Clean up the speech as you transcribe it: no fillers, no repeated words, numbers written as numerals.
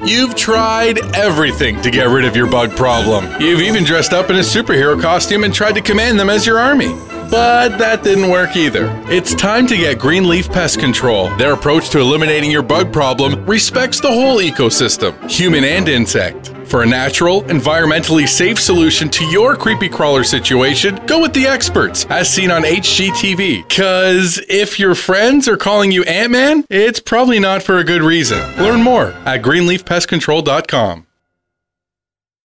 You've tried everything to get rid of your bug problem. You've even dressed up in a superhero costume and tried to command them as your army. But that didn't work either. It's time to get Greenleaf Pest Control. Their approach to eliminating your bug problem respects the whole ecosystem, human and insect. For a natural, environmentally safe solution to your creepy crawler situation, go with the experts, as seen on HGTV. 'Cause if your friends are calling you Ant-Man, it's probably not for a good reason. Learn more at greenleafpestcontrol.com.